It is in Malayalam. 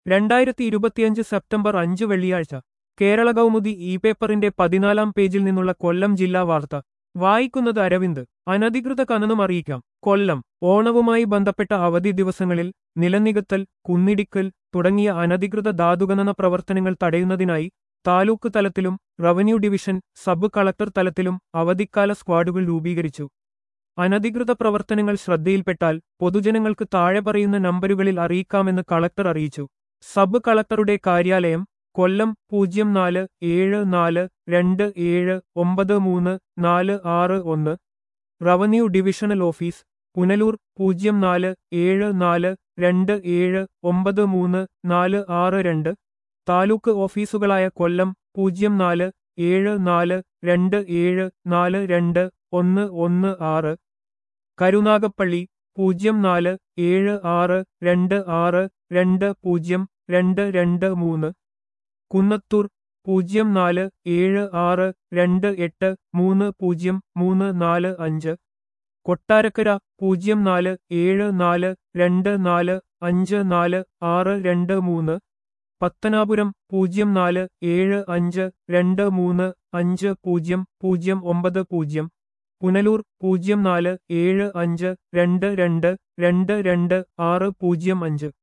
2025 സെപ്റ്റംബർ 5 വെള്ളിയാഴ്ച കേരള കൗമുദി ഇ പേപ്പറിന്റെ 14 പേജിൽ നിന്നുള്ള കൊല്ലം ജില്ലാ വാർത്ത വായിക്കുന്നത് അരവിന്ദ്. അനധികൃത ഖനനം അറിയിക്കാം. കൊല്ലം ഓണവുമായി ബന്ധപ്പെട്ട അവധി ദിവസങ്ങളിൽ നിലനികത്തൽ, കുന്നിടിക്കൽ തുടങ്ങിയ അനധികൃത ധാതുഖനന പ്രവർത്തനങ്ങൾ തടയുന്നതിനായി താലൂക്ക് തലത്തിലും റവന്യൂ ഡിവിഷൻ, സബ് കളക്ടർ തലത്തിലും അവധിക്കാല സ്ക്വാഡുകൾ രൂപീകരിച്ചു. അനധികൃത പ്രവർത്തനങ്ങൾ ശ്രദ്ധയിൽപ്പെട്ടാൽ പൊതുജനങ്ങൾക്ക് താഴെ പറയുന്ന നമ്പരുകളിൽ അറിയിക്കാമെന്ന് കളക്ടർ അറിയിച്ചു. സബ് കളക്ടറുടെ കാര്യാലയം Kollam 047427934661, revenue divisional office Punalur 047427934662, താലൂക്ക് ഓഫീസുകളായ കൊല്ലം 047427421116, കരുനാഗപ്പള്ളി 047626202223, കുന്നത്തൂർ 047628303445, കൊട്ടാരക്കര 0474245463, പത്തനാപുരം 0475235090, പുനലൂർ 047522222605.